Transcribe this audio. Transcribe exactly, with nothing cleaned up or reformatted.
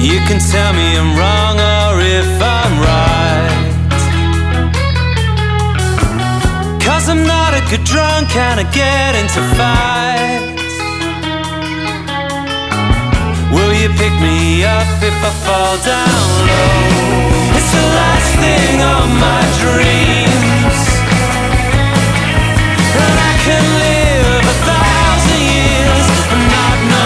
You can tell me I'm wrong or if I'm right, 'cause I'm not a good drunk and I get into fights. Will you pick me up if I fall down low? It's the last thing on my